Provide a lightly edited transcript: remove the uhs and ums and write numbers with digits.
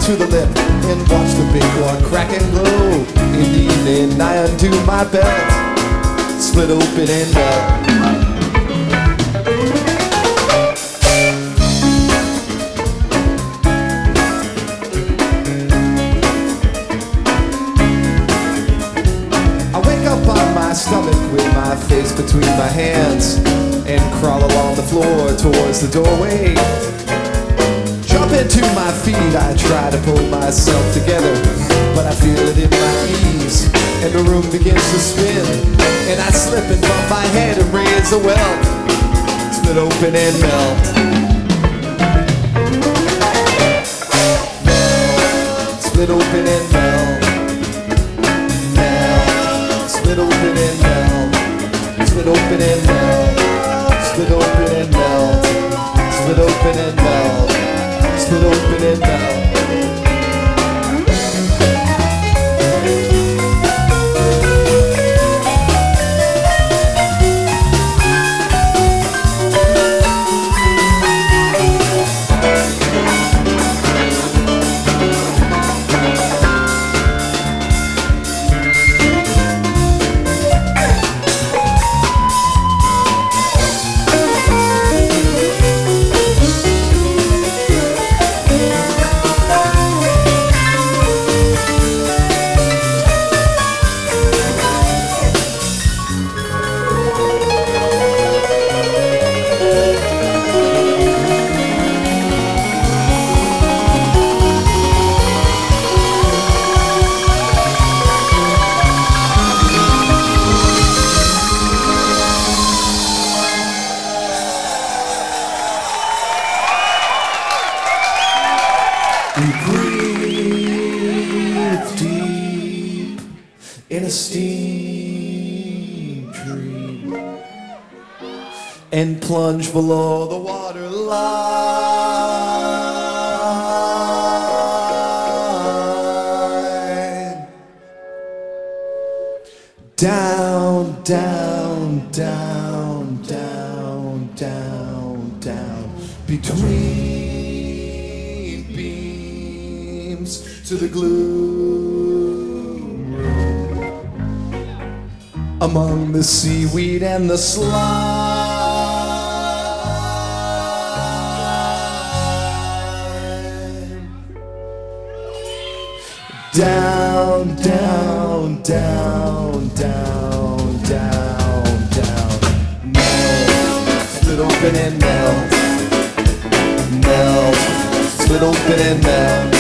to the lip and watch the big one crack and glow. In the evening I undo my belt, split open and melt. Stomach with my face between my hands and crawl along the floor towards the doorway. Jump into my feet, I try to pull myself together, but I feel it in my knees and the room begins to spin, and I slip and bump my head and raise a welt, split open and melt. Split open and melt. Split open and melt, split open and melt, split open and melt, split open and melt, split open and melt. We breathe deep in a steam dream and plunge below the water line. Down, down, down, down, down, down, between to the gloom room, among the seaweed and the slime. Down, down, down, down, down, down. Melt, split open and melt. Melt, split open and melt.